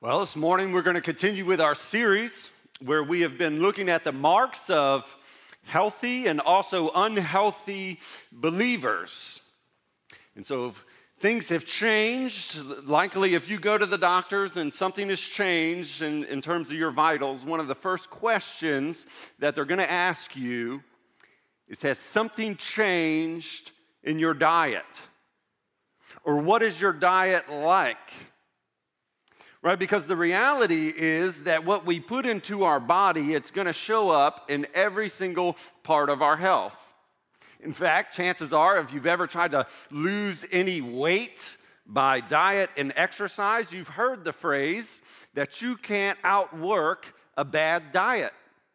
Well, this morning we're going to continue with our series where we have been looking at the marks of healthy and also unhealthy believers. And so if things have changed, likely if you go to the doctors and something has changed in terms of your vitals, one of the first questions that they're going to ask you is, has something changed in your diet? Or what is your diet like? Right, because the reality is that what we put into our body, it's going to show up in every single part of our health. In fact, chances are, if you've ever tried to lose any weight by diet and exercise, you've heard the phrase that you can't outwork a bad diet.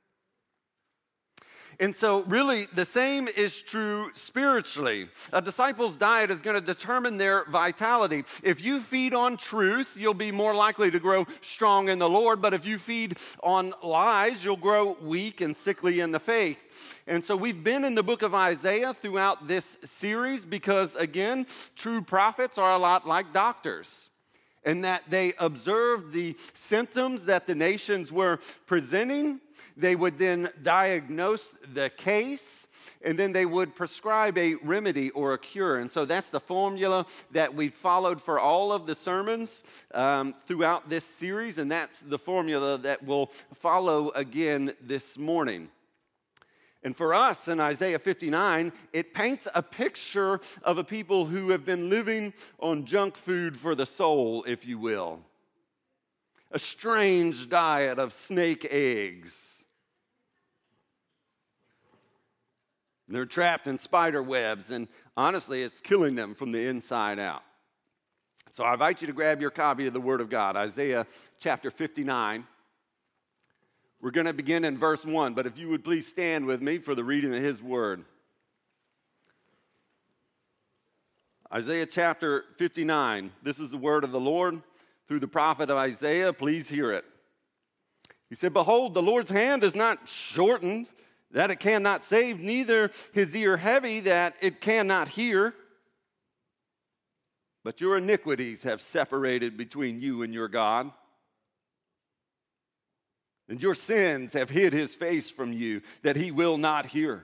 And so really the same is true spiritually. A disciple's diet is going to determine their vitality. If you feed on truth, you'll be more likely to grow strong in the Lord. But if you feed on lies, you'll grow weak and sickly in the faith. And so we've been in the book of Isaiah throughout this series because, again, true prophets are a lot like doctors, in that they observed the symptoms that the nations were presenting. They would then diagnose the case, and then they would prescribe a remedy or a cure. And so that's the formula that we followed for all of the sermons throughout this series, and that's the formula that we'll follow again this morning. And for us in Isaiah 59, it paints a picture of a people who have been living on junk food for the soul, if you will. A strange diet of snake eggs. They're trapped in spider webs, and honestly, it's killing them from the inside out. So I invite you to grab your copy of the Word of God, Isaiah chapter 59. We're going to begin in verse 1, but if you would please stand with me for the reading of His Word. Isaiah chapter 59. This is the word of the Lord through the prophet of Isaiah. Please hear it. He said, "Behold, the Lord's hand is not shortened, that it cannot save, neither his ear heavy, that it cannot hear. But your iniquities have separated between you and your God, and your sins have hid his face from you, that he will not hear.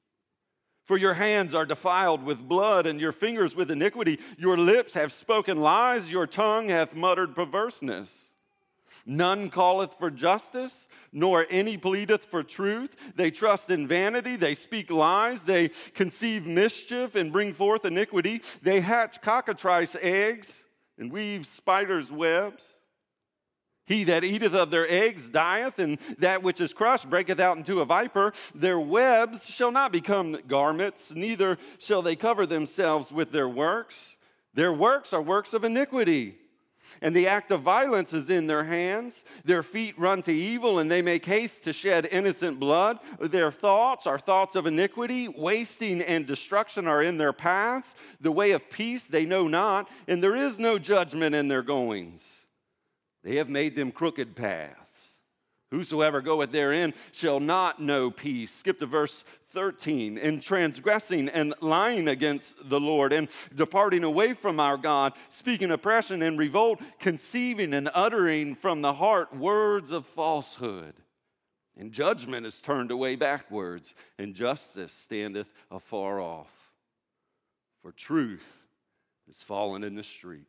For your hands are defiled with blood, and your fingers with iniquity. Your lips have spoken lies, your tongue hath muttered perverseness. None calleth for justice, nor any pleadeth for truth. They trust in vanity, they speak lies, they conceive mischief and bring forth iniquity. They hatch cockatrice eggs and weave spiders' webs. He that eateth of their eggs dieth, and that which is crushed breaketh out into a viper. Their webs shall not become garments, neither shall they cover themselves with their works. Their works are works of iniquity, and the act of violence is in their hands. Their feet run to evil, and they make haste to shed innocent blood. Their thoughts are thoughts of iniquity. Wasting and destruction are in their paths. The way of peace they know not, and there is no judgment in their goings. They have made them crooked paths. Whosoever goeth therein shall not know peace." Skip to verse 13. "In transgressing and lying against the Lord, and departing away from our God, speaking oppression and revolt, conceiving and uttering from the heart words of falsehood. And judgment is turned away backwards, and justice standeth afar off. For truth is fallen in the street,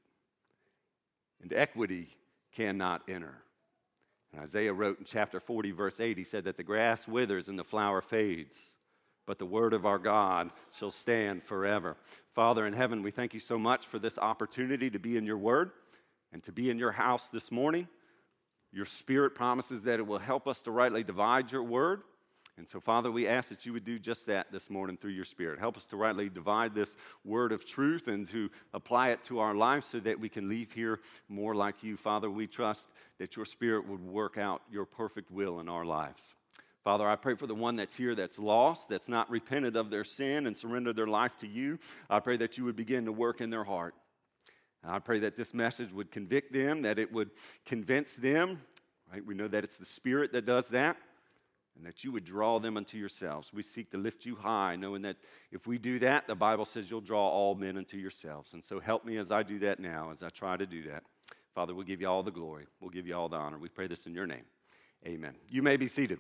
and equity cannot enter." And Isaiah wrote in chapter 40, verse 8, he said that the grass withers and the flower fades, but the word of our God shall stand forever. Father in heaven, we thank you so much for this opportunity to be in your word and to be in your house this morning. Your Spirit promises that it will help us to rightly divide your word. And so, Father, we ask that you would do just that this morning through your Spirit. Help us to rightly divide this word of truth and to apply it to our lives so that we can leave here more like you. Father, we trust that your Spirit would work out your perfect will in our lives. Father, I pray for the one that's here that's lost, that's not repented of their sin and surrendered their life to you. I pray that you would begin to work in their heart. And I pray that this message would convict them, that it would convince them. Right? We know that it's the Spirit that does that. And that you would draw them unto yourselves. We seek to lift you high, knowing that if we do that, the Bible says you'll draw all men unto yourselves. And so help me as I do that now, as I try to do that. Father, we'll give you all the glory. We'll give you all the honor. We pray this in your name. Amen. You may be seated.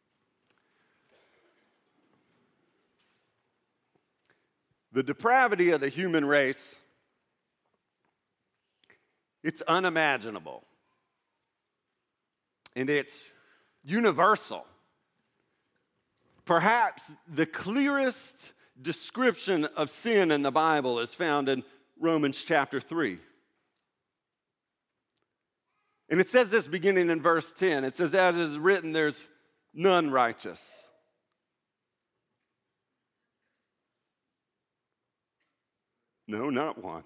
The depravity of the human race, it's unimaginable. And it's universal. Perhaps the clearest description of sin in the Bible is found in Romans chapter 3. And it says this beginning in verse 10. It says, as is written, there's none righteous. No, not one.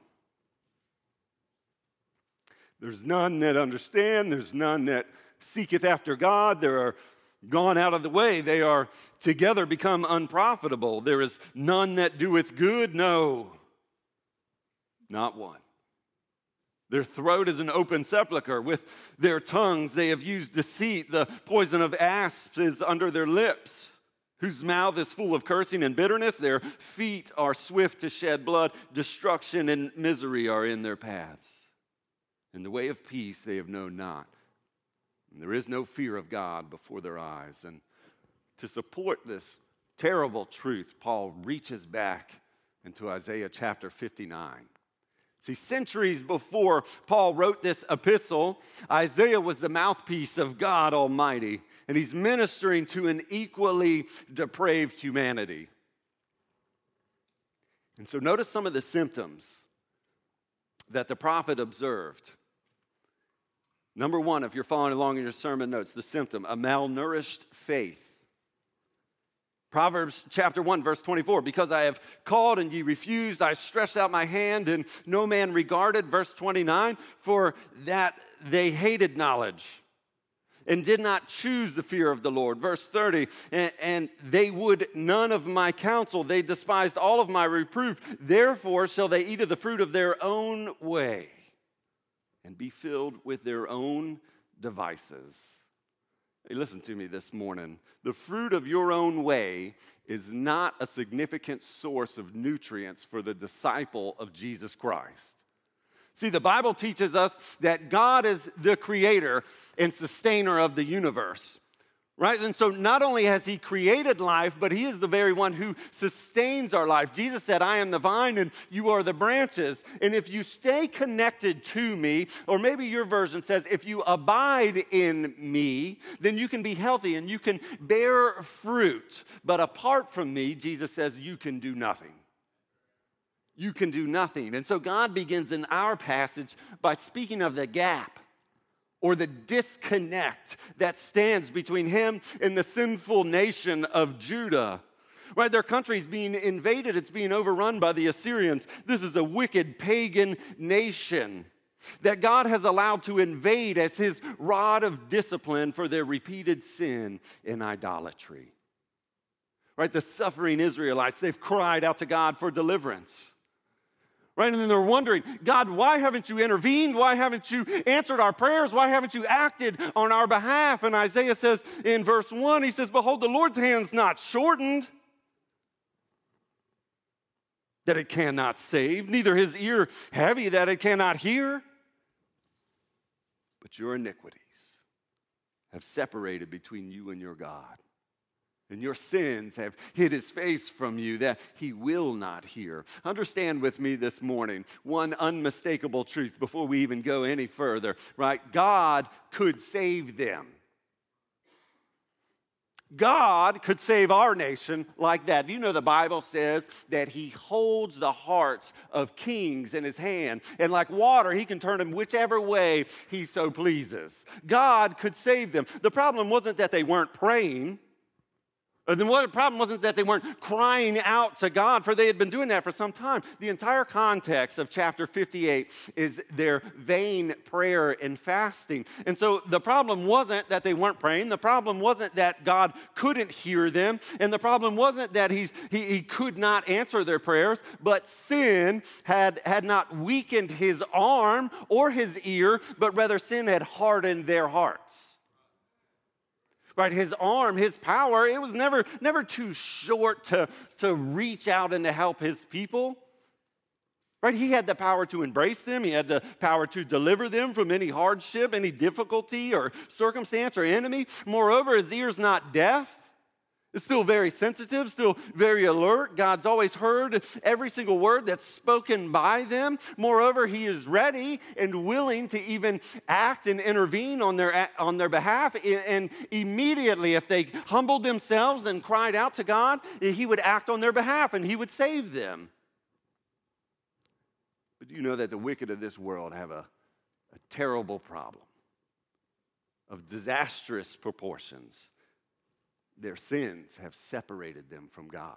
There's none that understand. There's none that seeketh after God. They are gone out of the way. They are together become unprofitable. There is none that doeth good. No, not one. Their throat is an open sepulchre. With their tongues they have used deceit. The poison of asps is under their lips, whose mouth is full of cursing and bitterness. Their feet are swift to shed blood. Destruction and misery are in their paths. In the way of peace they have known not. And there is no fear of God before their eyes. And to support this terrible truth, Paul reaches back into Isaiah chapter 59. See, centuries before Paul wrote this epistle, Isaiah was the mouthpiece of God Almighty, and he's ministering to an equally depraved humanity. And so notice some of the symptoms that the prophet observed. Number one, if you're following along in your sermon notes, the symptom, a malnourished faith. Proverbs chapter 1, verse 24, because I have called and ye refused, I stretched out my hand and no man regarded. Verse 29, for that they hated knowledge and did not choose the fear of the Lord. Verse 30, and they would none of my counsel. They despised all of my reproof. Therefore shall they eat of the fruit of their own way and be filled with their own devices. Hey, listen to me this morning. The fruit of your own way is not a significant source of nutrients for the disciple of Jesus Christ. See, the Bible teaches us that God is the creator and sustainer of the universe, right? And so not only has he created life, but he is the very one who sustains our life. Jesus said, I am the vine and you are the branches. And if you stay connected to me, or maybe your version says, if you abide in me, then you can be healthy and you can bear fruit. But apart from me, Jesus says, you can do nothing. You can do nothing. And so God begins in our passage by speaking of the gap or the disconnect that stands between him and the sinful nation of Judah. Right, their country is being invaded. It's being overrun by the Assyrians. This is a wicked pagan nation that God has allowed to invade as his rod of discipline for their repeated sin and idolatry. Right, the suffering Israelites, they've cried out to God for deliverance. Right, and then they're wondering, God, why haven't you intervened? Why haven't you answered our prayers? Why haven't you acted on our behalf? And Isaiah says in verse 1, he says, behold, the Lord's hand's not shortened, that it cannot save, neither his ear heavy that it cannot hear. But your iniquities have separated between you and your God. And your sins have hid his face from you that he will not hear. Understand with me this morning one unmistakable truth before we even go any further, right? God could save them. God could save our nation like that. You know the Bible says that he holds the hearts of kings in his hand. And like water, he can turn them whichever way he so pleases. God could save them. The problem wasn't that they weren't praying. The problem wasn't that they weren't crying out to God, for they had been doing that for some time. The entire context of chapter 58 is their vain prayer and fasting. And so the problem wasn't that they weren't praying. The problem wasn't that God couldn't hear them. And the problem wasn't that he could not answer their prayers, but sin had not weakened his arm or his ear, but rather sin had hardened their hearts. Right, his arm, his power, it was never too short to reach out and to help his people. Right? He had the power to embrace them. He had the power to deliver them from any hardship, any difficulty or circumstance or enemy. Moreover, his ear's not deaf. It's still very sensitive, still very alert. God's always heard every single word that's spoken by them. Moreover, he is ready and willing to even act and intervene on their behalf. And immediately, if they humbled themselves and cried out to God, he would act on their behalf and he would save them. But you know that the wicked of this world have a terrible problem of disastrous proportions. Their sins have separated them from God.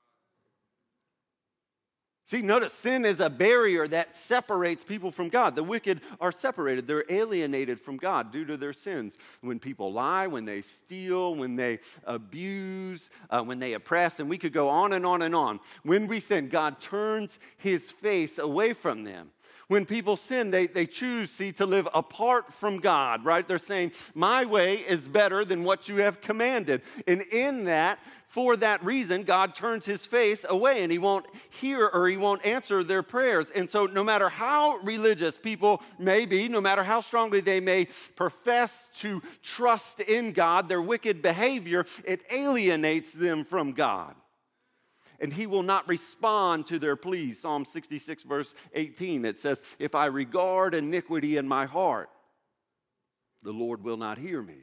See, notice sin is a barrier that separates people from God. The wicked are separated. They're alienated from God due to their sins. When people lie, when they steal, when they abuse, when they oppress, and we could go on and on and on. When we sin, God turns his face away from them. When people sin, they choose, to live apart from God, right? They're saying, my way is better than what you have commanded. And in that, for that reason, God turns his face away and he won't hear or he won't answer their prayers. And so no matter how religious people may be, no matter how strongly they may profess to trust in God, their wicked behavior, it alienates them from God. And he will not respond to their pleas. Psalm 66, verse 18, it says, if I regard iniquity in my heart, the Lord will not hear me.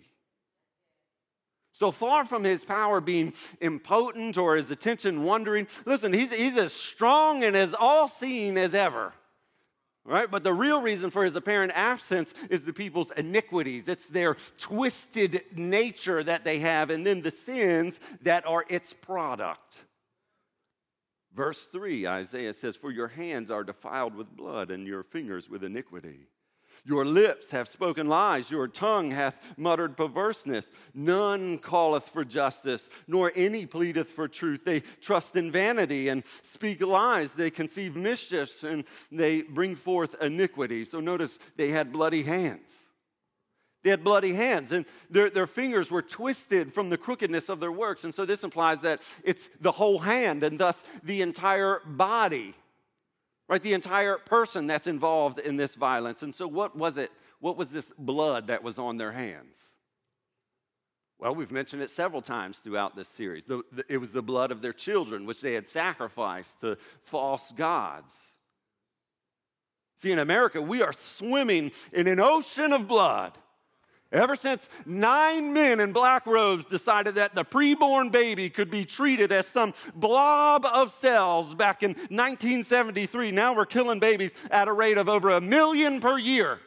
So far from his power being impotent or his attention wandering, listen, he's as strong and as all-seeing as ever. Right? But the real reason for his apparent absence is the people's iniquities. It's their twisted nature that they have, and then the sins that are its product. Verse 3, Isaiah says, for your hands are defiled with blood and your fingers with iniquity. Your lips have spoken lies, your tongue hath muttered perverseness. None calleth for justice, nor any pleadeth for truth. They trust in vanity and speak lies. They conceive mischiefs and they bring forth iniquity. So notice they had bloody hands. They had bloody hands, and their fingers were twisted from the crookedness of their works. And so this implies that it's the whole hand and thus the entire body, right? The entire person that's involved in this violence. And so what was it? What was this blood that was on their hands? Well, we've mentioned it several times throughout this series. It was the blood of their children, which they had sacrificed to false gods. See, in America, we are swimming in an ocean of blood. Ever since 9 men in black robes decided that the preborn baby could be treated as some blob of cells back in 1973, now we're killing babies at a rate of over 1 million per year.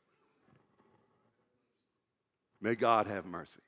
May God have mercy.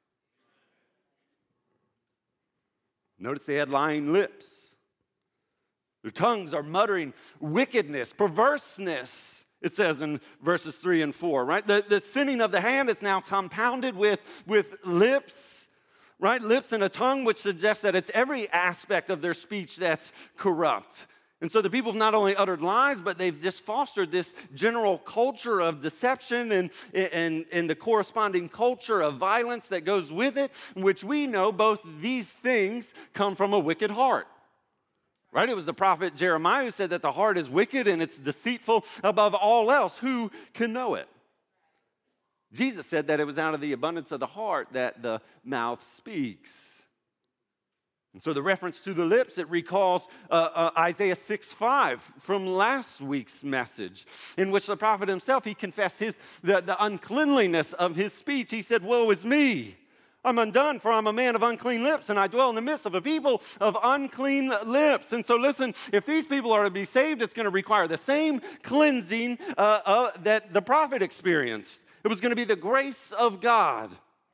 Notice they had lying lips. Their tongues are muttering wickedness, perverseness. It says in verses 3 and 4, right? The sinning of the hand is now compounded with lips, right? Lips and a tongue, which suggests that it's every aspect of their speech that's corrupt. And so the people have not only uttered lies, but they've just fostered this general culture of deception and the corresponding culture of violence that goes with it, which we know both these things come from a wicked heart. Right? It was the prophet Jeremiah who said that the heart is wicked and it's deceitful above all else. Who can know it? Jesus said that it was out of the abundance of the heart that the mouth speaks. And so the reference to the lips, it recalls Isaiah 6:5 from last week's message, in which the prophet himself, he confessed the uncleanliness of his speech. He said, woe is me. I'm undone, for I'm a man of unclean lips, and I dwell in the midst of a people of unclean lips. And so listen, if these people are to be saved, it's going to require the same cleansing that the prophet experienced. It was going to be the grace of God.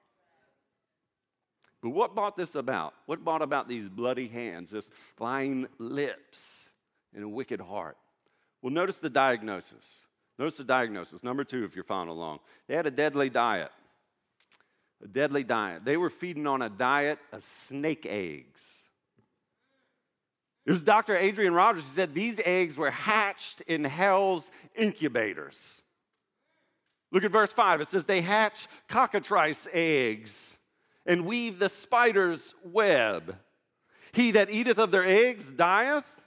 But what brought this about? What brought about these bloody hands, this lying lips, and a wicked heart? Well, notice the diagnosis. Notice the diagnosis. Number 2, if you're following along. They had a deadly diet. A deadly diet. They were feeding on a diet of snake eggs. It was Dr. Adrian Rogers who said these eggs were hatched in hell's incubators. Look at verse 5. It says they hatch cockatrice eggs and weave the spider's web. He that eateth of their eggs dieth.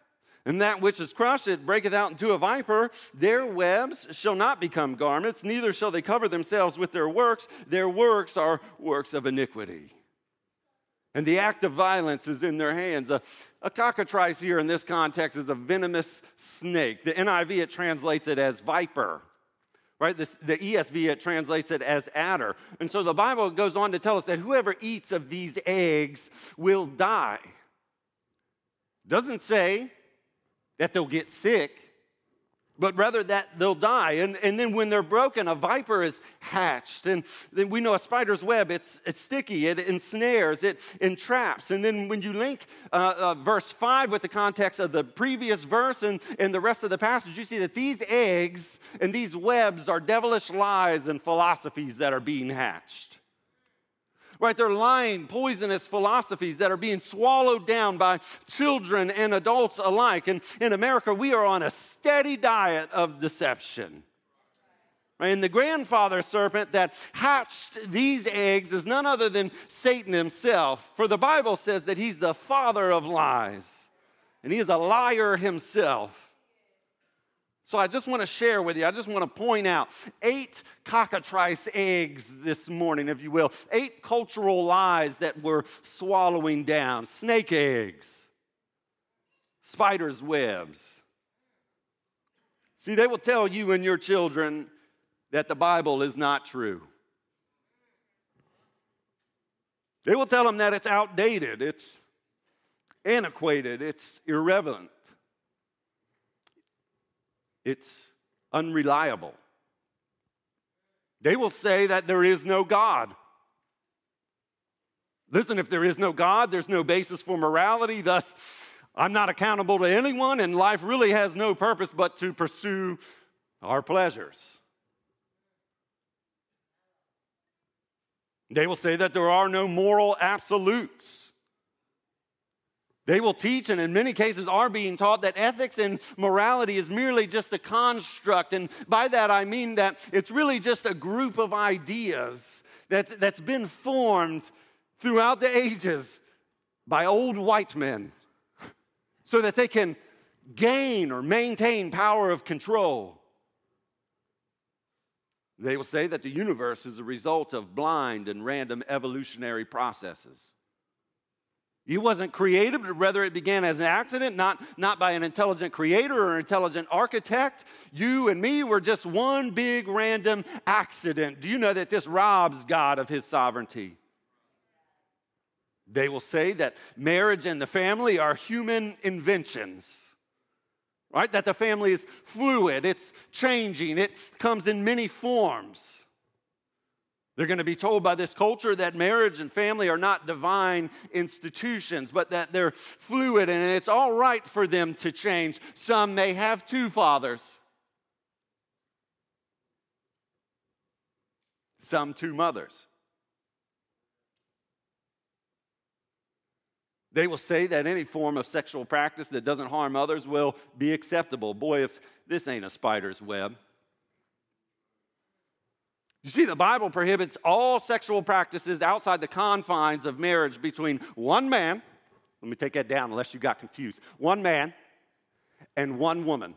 And that which is crushed, it breaketh out into a viper. Their webs shall not become garments, neither shall they cover themselves with their works. Their works are works of iniquity. And the act of violence is in their hands. A cockatrice here in this context is a venomous snake. The NIV, it translates it as viper. Right? The ESV, it translates it as adder. And so the Bible goes on to tell us that whoever eats of these eggs will die. Doesn't say that they'll get sick, but rather that they'll die. And then when they're broken, a viper is hatched. And then we know a spider's web, it's sticky, it ensnares, it entraps. And then when you link verse 5 with the context of the previous verse and the rest of the passage, you see that these eggs and these webs are devilish lies and philosophies that are being hatched. Right, they're lying, poisonous philosophies that are being swallowed down by children and adults alike. And in America, we are on a steady diet of deception. And the grandfather serpent that hatched these eggs is none other than Satan himself. For the Bible says that he's the father of lies, and he is a liar himself. So I just want to share with you, I just want to point out 8 cockatrice eggs this morning, if you will. 8 cultural lies that we're swallowing down. Snake eggs, spider's webs. See, they will tell you and your children that the Bible is not true. They will tell them that it's outdated, it's antiquated, it's irrelevant. It's unreliable. They will say that there is no God. Listen, if there is no God, there's no basis for morality. Thus, I'm not accountable to anyone, and life really has no purpose but to pursue our pleasures. They will say that there are no moral absolutes. They will teach, and in many cases are being taught, that ethics and morality is merely just a construct. And by that I mean that it's really just a group of ideas that's been formed throughout the ages by old white men so that they can gain or maintain power of control. They will say that the universe is a result of blind and random evolutionary processes. It wasn't created, but rather it began as an accident, not by an intelligent creator or an intelligent architect. You and me were just one big random accident. Do you know that this robs God of his sovereignty? They will say that marriage and the family are human inventions, right? That the family is fluid, it's changing, it comes in many forms. They're going to be told by this culture that marriage and family are not divine institutions, but that they're fluid and it's all right for them to change. Some may have 2 fathers, some 2 mothers. They will say that any form of sexual practice that doesn't harm others will be acceptable. Boy, if this ain't a spider's web. You see, the Bible prohibits all sexual practices outside the confines of marriage between one man, let me take that down unless you got confused, one man and one woman.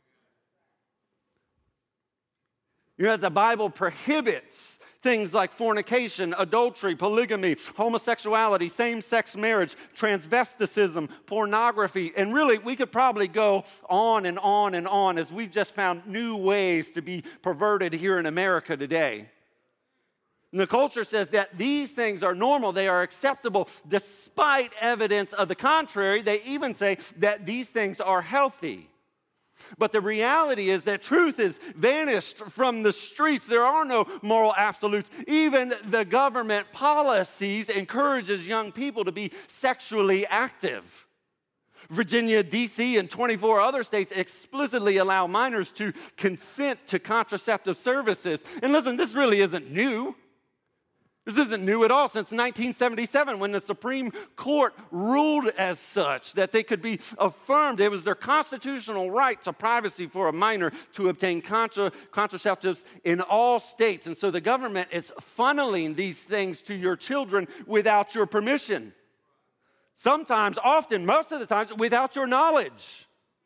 You know, the Bible prohibits things like fornication, adultery, polygamy, homosexuality, same-sex marriage, transvesticism, pornography, and really we could probably go on and on and on as we've just found new ways to be perverted here in America today. And the culture says that these things are normal, they are acceptable, despite evidence of the contrary. They even say that these things are healthy. But the reality is that truth is vanished from the streets. There are no moral absolutes. Even the government policies encourages young people to be sexually active. Virginia, D.C., and 24 other states explicitly allow minors to consent to contraceptive services. And listen, this really isn't new. This isn't new at all since 1977 when the Supreme Court ruled as such that they could be affirmed. It was their constitutional right to privacy for a minor to obtain contraceptives in all states. And so the government is funneling these things to your children without your permission. Sometimes, often, most of the times, without your knowledge.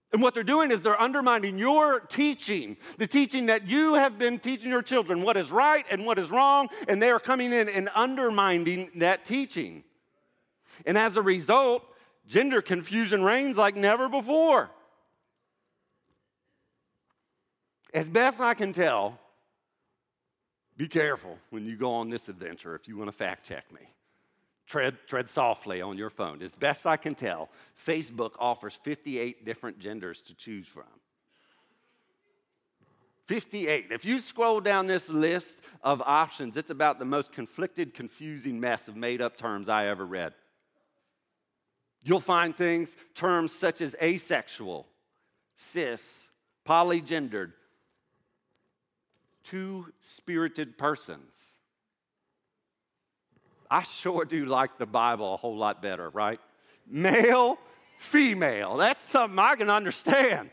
And what they're doing is they're undermining your teaching, the teaching that you have been teaching your children, what is right and what is wrong, and they are coming in and undermining that teaching. And as a result, gender confusion reigns like never before. As best I can tell, be careful when you go on this adventure if you want to fact check me. Tread softly on your phone. As best I can tell, Facebook offers 58 different genders to choose from. 58. If you scroll down this list of options, it's about the most conflicted, confusing mess of made-up terms I ever read. You'll find terms such as asexual, cis, polygendered, two-spirited persons. I sure do like the Bible a whole lot better, right? Male, female. That's something I can understand.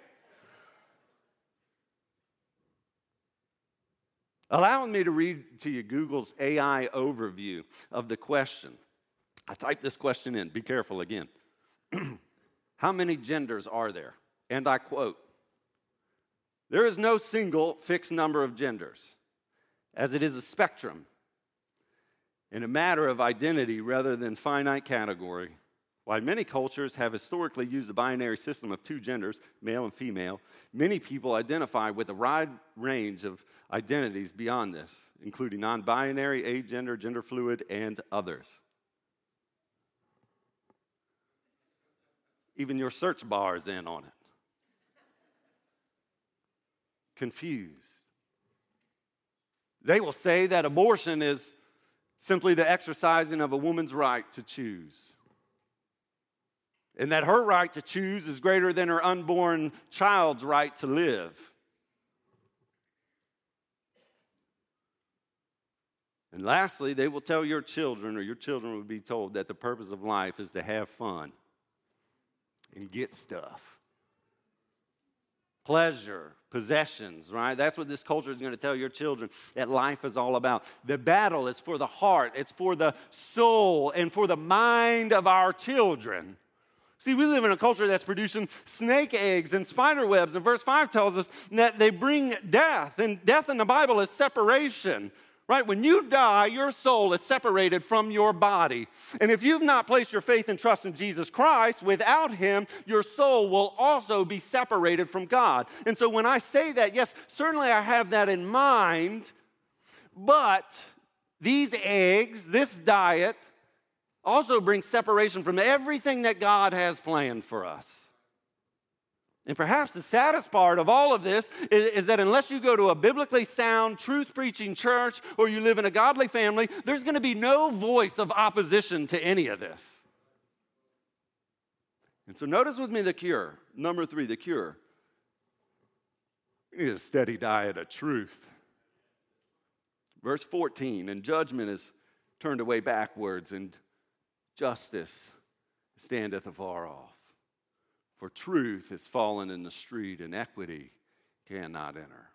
Allowing me to read to you Google's AI overview of the question. I typed this question in. Be careful again. How many genders are there? And I quote, "There is no single fixed number of genders, as it is a spectrum in a matter of identity rather than finite category. While many cultures have historically used a binary system of two genders, male and female, many people identify with a wide range of identities beyond this, including non-binary, agender, gender fluid, and others." Even your search bar is in on it. Confused. They will say that abortion is simply the exercising of a woman's right to choose, and that her right to choose is greater than her unborn child's right to live. And lastly, they will tell your children, or your children will be told, that the purpose of life is to have fun and get stuff. Pleasure, possessions, right? That's what this culture is going to tell your children that life is all about. The battle is for the heart, it's for the soul, and for the mind of our children. See, we live in a culture that's producing snake eggs and spider webs, and verse 5 tells us that they bring death, and death in the Bible is separation. Right? When you die, your soul is separated from your body. And if you've not placed your faith and trust in Jesus Christ, without him, your soul will also be separated from God. And so when I say that, yes, certainly I have that in mind, but these eggs, this diet, also brings separation from everything that God has planned for us. And perhaps the saddest part of all of this is that unless you go to a biblically sound, truth-preaching church or you live in a godly family, there's going to be no voice of opposition to any of this. And so notice with me the cure. Number 3, the cure. We need a steady diet of truth. Verse 14, and judgment is turned away backwards, and justice standeth afar off. For truth is fallen in the street, and equity cannot enter.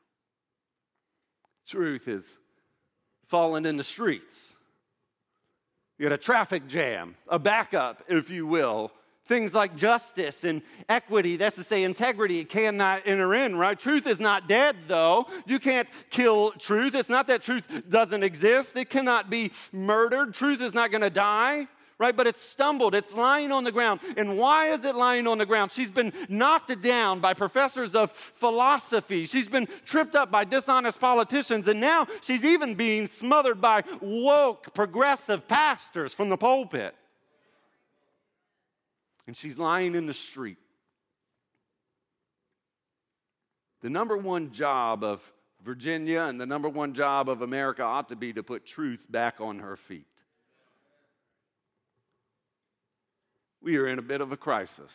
Truth is fallen in the streets. You got a traffic jam, a backup, if you will. Things like justice and equity, that's to say integrity, cannot enter in, right? Truth is not dead, though. You can't kill truth. It's not that truth doesn't exist. It cannot be murdered. Truth is not going to die. Right, but it's stumbled, it's lying on the ground. And why is it lying on the ground? She's been knocked down by professors of philosophy. She's been tripped up by dishonest politicians. And now she's even being smothered by woke, progressive pastors from the pulpit. And she's lying in the street. The number one job of Virginia and the number one job of America ought to be to put truth back on her feet. We are in a bit of a crisis.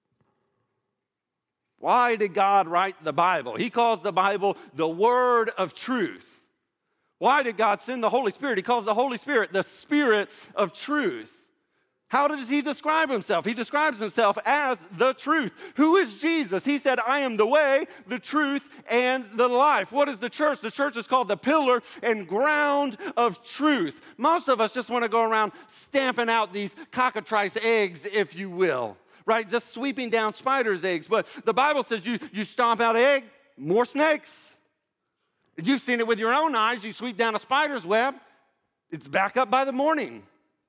Why did God write the Bible? He calls the Bible the Word of Truth. Why did God send the Holy Spirit? He calls the Holy Spirit the Spirit of Truth. How does he describe himself? He describes himself as the truth. Who is Jesus? He said, I am the way, the truth, and the life. What is the church? The church is called the pillar and ground of truth. Most of us just want to go around stamping out these cockatrice eggs, if you will. right? Just sweeping down spiders' eggs. But the Bible says you stomp out an egg, more snakes. And you've seen it with your own eyes. You sweep down a spider's web, it's back up by the morning.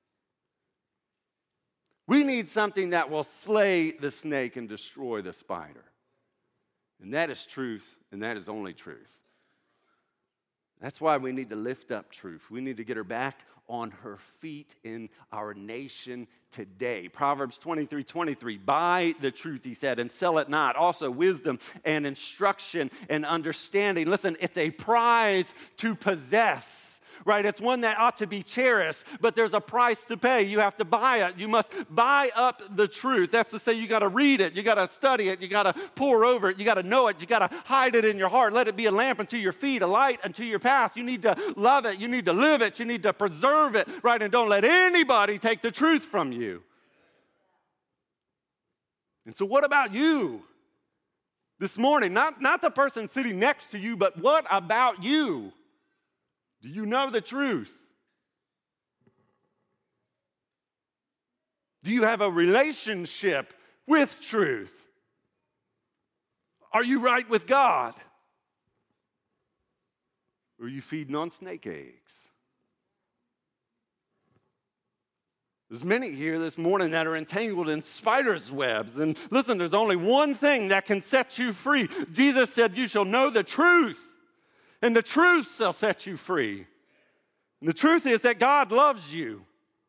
We need something that will slay the snake and destroy the spider. And that is truth, and that is only truth. That's why we need to lift up truth. We need to get her back on her feet in our nation today. Proverbs 23:23, buy the truth, he said, and sell it not. Also, wisdom and instruction and understanding. Listen, it's a prize to possess. Right, it's one that ought to be cherished, but there's a price to pay. You have to buy it. You must buy up the truth. That's to say you got to read it. You got to study it. You got to pore over it. You got to know it. You got to hide it in your heart. Let it be a lamp unto your feet, a light unto your path. You need to love it. You need to live it. You need to preserve it, right? And don't let anybody take the truth from you. And so what about you this morning? Not the person sitting next to you, but what about you? Do you know the truth? Do you have a relationship with truth? Are you right with God? Or are you feeding on snake eggs? There's many here this morning that are entangled in spiders' webs. And listen, there's only one thing that can set you free. Jesus said, you shall know the truth, and the truth shall set you free. And the truth is that God loves you.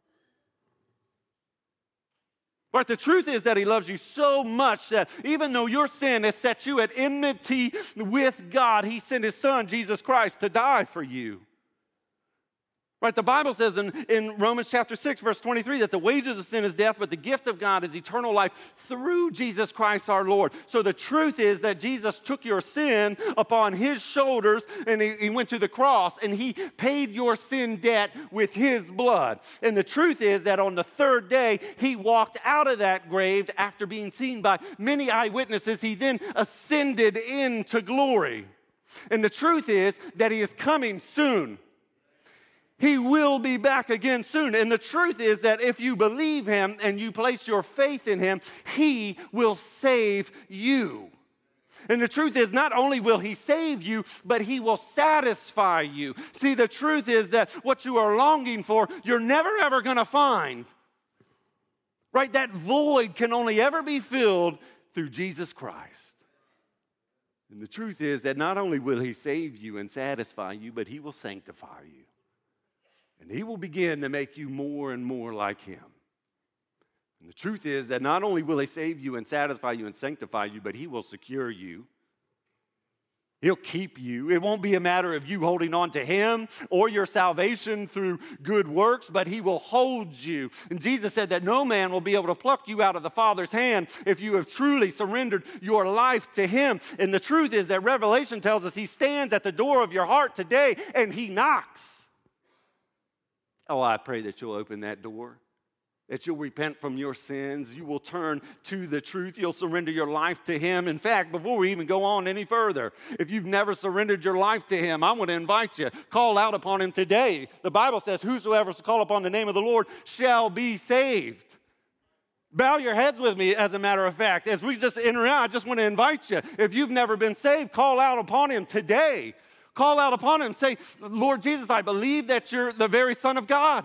But the truth is that he loves you so much that even though your sin has set you at enmity with God, he sent his son, Jesus Christ, to die for you. Right, the Bible says in Romans chapter 6, verse 23, that the wages of sin is death, but the gift of God is eternal life through Jesus Christ our Lord. So the truth is that Jesus took your sin upon his shoulders, and he went to the cross, and he paid your sin debt with his blood. And the truth is that on the third day, he walked out of that grave after being seen by many eyewitnesses. He then ascended into glory. And the truth is that he is coming soon. He will be back again soon. And the truth is that if you believe him and you place your faith in him, he will save you. And the truth is, not only will he save you, but he will satisfy you. See, the truth is that what you are longing for, you're never, ever going to find. Right? That void can only ever be filled through Jesus Christ. And the truth is that not only will he save you and satisfy you, but he will sanctify you. And he will begin to make you more and more like him. And the truth is that not only will he save you and satisfy you and sanctify you, but he will secure you. He'll keep you. It won't be a matter of you holding on to him or your salvation through good works, but he will hold you. And Jesus said that no man will be able to pluck you out of the Father's hand if you have truly surrendered your life to him. And the truth is that Revelation tells us he stands at the door of your heart today and he knocks. Oh, I pray that you'll open that door, that you'll repent from your sins, you will turn to the truth, you'll surrender your life to him. In fact, before we even go on any further, if you've never surrendered your life to him, I want to invite you, call out upon him today. The Bible says, whosoever shall call upon the name of the Lord shall be saved. Bow your heads with me, as a matter of fact. As we just enter out, I just want to invite you, if you've never been saved, call out upon him today. Call out upon him. Say, Lord Jesus, I believe that you're the very Son of God.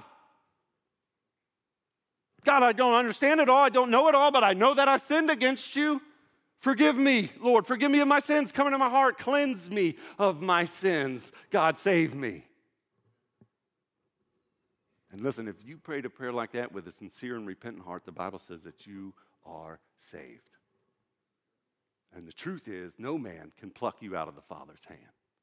God, I don't understand it all. I don't know it all, but I know that I've sinned against you. Forgive me, Lord. Forgive me of my sins. Come into my heart. Cleanse me of my sins. God, save me. And listen, if you prayed a prayer like that with a sincere and repentant heart, the Bible says that you are saved. And the truth is, no man can pluck you out of the Father's hand.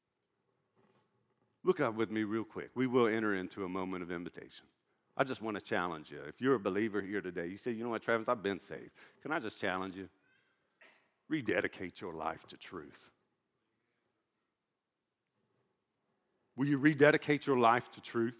Look up with me real quick. We will enter into a moment of invitation. I just want to challenge you. If you're a believer here today, you say, you know what, Travis, I've been saved. Can I just challenge you? Rededicate your life to truth. Will you rededicate your life to truth?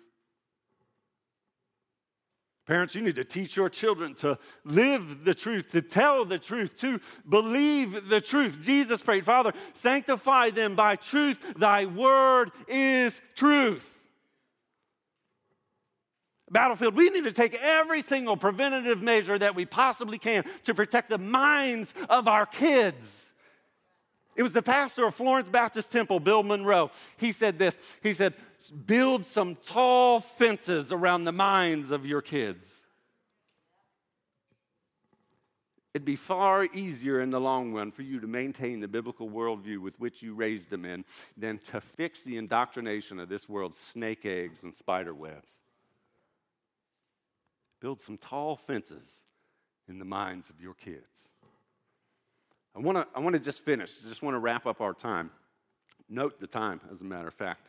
Parents, you need to teach your children to live the truth, to tell the truth, to believe the truth. Jesus prayed, Father, sanctify them by truth. Thy word is truth. Battlefield, we need to take every single preventative measure that we possibly can to protect the minds of our kids. It was the pastor of Florence Baptist Temple, Bill Monroe. He said this. He said, build some tall fences around the minds of your kids. It'd be far easier in the long run for you to maintain the biblical worldview with which you raised them in than to fix the indoctrination of this world's snake eggs and spider webs. Build some tall fences in the minds of your kids. I want to just finish. I just want to wrap up our time. Note the time, as a matter of fact.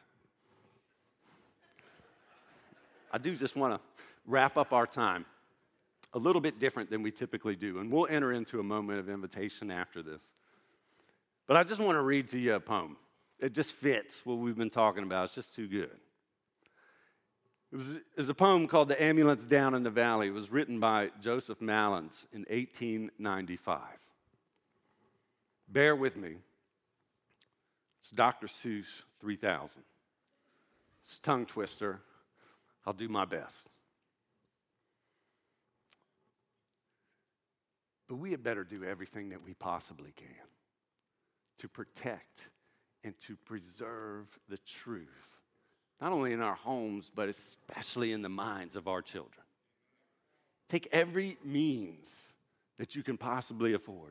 I do just want to wrap up our time a little bit different than we typically do, and we'll enter into a moment of invitation after this. But I just want to read to you a poem. It just fits what we've been talking about. It's just too good. It was a poem called The Ambulance Down in the Valley. It was written by Joseph Malins in 1895. Bear with me. It's Dr. Seuss 3000. It's a tongue twister. I'll do my best. But we had better do everything that we possibly can to protect and to preserve the truth, not only in our homes, but especially in the minds of our children. Take every means that you can possibly afford.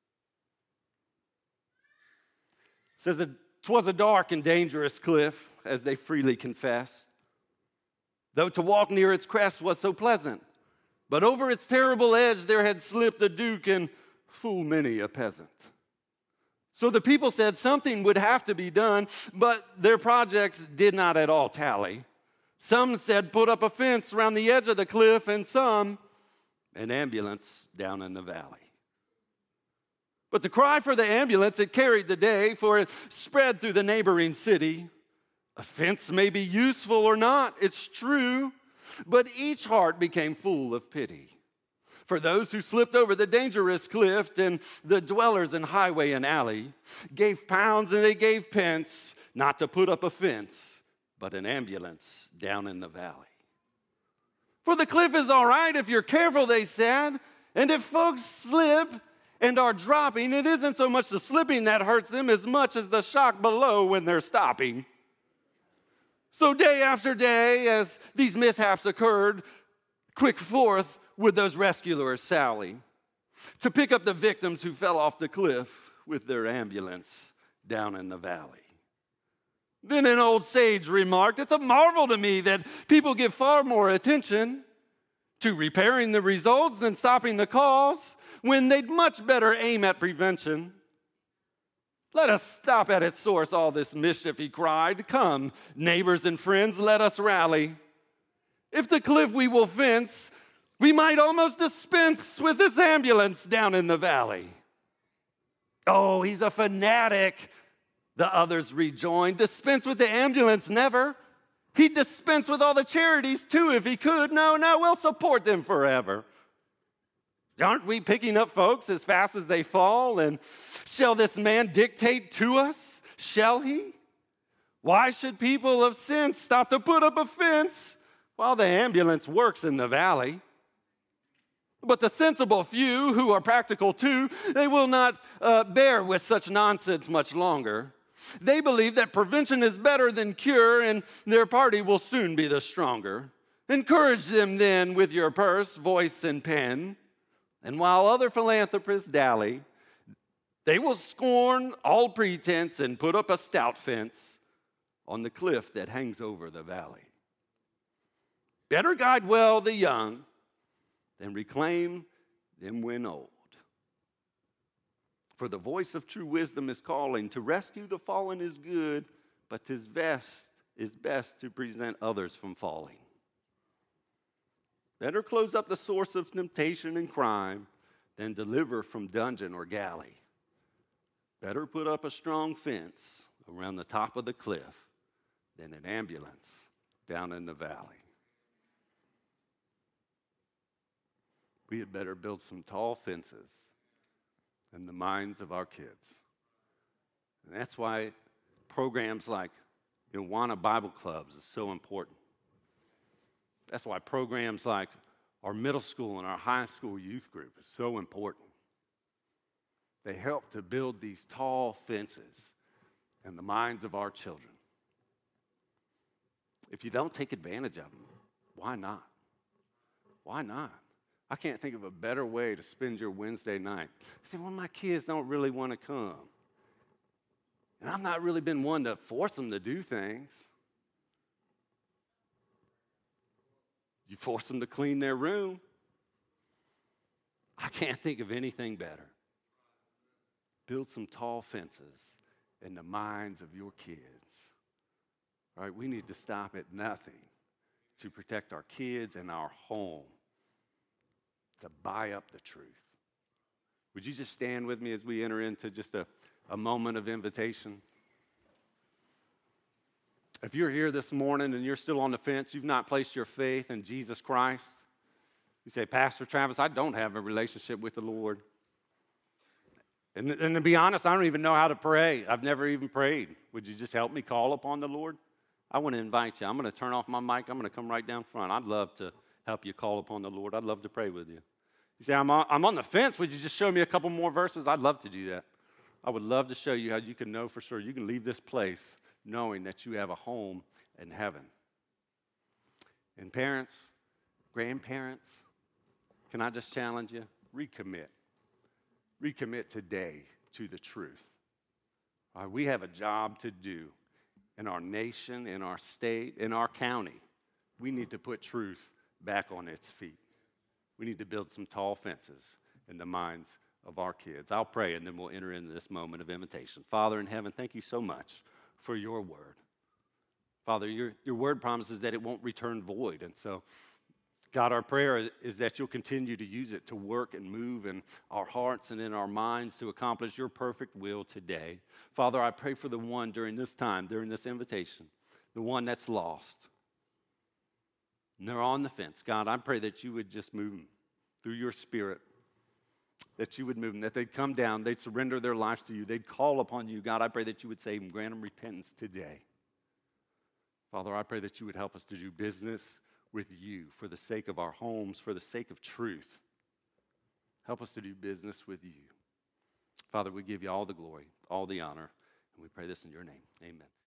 It says, 'twas a dark and dangerous cliff, as they freely confessed, though to walk near its crest was so pleasant. But over its terrible edge there had slipped a duke and full many a peasant. So the people said something would have to be done, but their projects did not at all tally. Some said put up a fence around the edge of the cliff, and some an ambulance down in the valley. But the cry for the ambulance, it carried the day, for it spread through the neighboring city. A fence may be useful or not, it's true, but each heart became full of pity for those who slipped over the dangerous cliff, and the dwellers in highway and alley gave pounds and they gave pence, not to put up a fence, but an ambulance down in the valley. For the cliff is all right if you're careful, they said, and if folks slip and are dropping, it isn't so much the slipping that hurts them as much as the shock below when they're stopping. So day after day, as these mishaps occurred, quick forth would those rescuers sally to pick up the victims who fell off the cliff with their ambulance down in the valley. Then an old sage remarked, it's a marvel to me that people give far more attention to repairing the results than stopping the cause, when they'd much better aim at prevention. Let us stop at its source all this mischief, he cried. Come, neighbors and friends, let us rally. If the cliff we will fence, we might almost dispense with this ambulance down in the valley. Oh, he's a fanatic, the others rejoined. Dispense with the ambulance, never. He'd dispense with all the charities too if he could. No, we'll support them forever. Aren't we picking up folks as fast as they fall? And shall this man dictate to us? Shall he? Why should people of sense stop to put up a fence while the ambulance works in the valley? But the sensible few, who are practical too, they will not bear with such nonsense much longer. They believe that prevention is better than cure, and their party will soon be the stronger. Encourage them then with your purse, voice, and pen. And while other philanthropists dally, they will scorn all pretense and put up a stout fence on the cliff that hangs over the valley. Better guide well the young than reclaim them when old. For the voice of true wisdom is calling. To rescue the fallen is good, but 'tis best to present others from falling. Better close up the source of temptation and crime than deliver from dungeon or galley. Better put up a strong fence around the top of the cliff than an ambulance down in the valley. We had better build some tall fences in the minds of our kids. And that's why programs like Awana Bible Clubs is so important. That's why programs like our middle school and our high school youth group is so important. They help to build these tall fences in the minds of our children. If you don't take advantage of them, why not? Why not? I can't think of a better way to spend your Wednesday night. See, well, my kids don't really want to come. And I've not really been one to force them to do things. You force them to clean their room. I can't think of anything better. Build some tall fences in the minds of your kids. All right, we need to stop at nothing to protect our kids and our home, to buy up the truth. Would you just stand with me as we enter into just a moment of invitation? If you're here this morning and you're still on the fence, you've not placed your faith in Jesus Christ, you say, Pastor Travis, I don't have a relationship with the Lord. And to be honest, I don't even know how to pray. I've never even prayed. Would you just help me call upon the Lord? I want to invite you. I'm going to turn off my mic. I'm going to come right down front. I'd love to help you call upon the Lord. I'd love to pray with you. You say, I'm on the fence. Would you just show me a couple more verses? I'd love to do that. I would love to show you how you can know for sure. You can leave this place knowing that you have a home in heaven. And parents, grandparents, can I just challenge you? Recommit. Recommit today to the truth. All right, we have a job to do in our nation, in our state, in our county. We need to put truth back on its feet. We need to build some tall fences in the minds of our kids. I'll pray, and then we'll enter into this moment of invitation. Father in heaven, thank you so much for your word. Father, your word promises that it won't return void. And so, God, our prayer is that you'll continue to use it to work and move in our hearts and in our minds to accomplish your perfect will today. Father, I pray for the one during this time, during this invitation, the one that's lost. And they're on the fence. God, I pray that you would just move them through your Spirit, that you would move them, that they'd come down, they'd surrender their lives to you, they'd call upon you. God, I pray that you would save them, grant them repentance today. Father, I pray that you would help us to do business with you for the sake of our homes, for the sake of truth. Help us to do business with you. Father, we give you all the glory, all the honor, and we pray this in your name. Amen.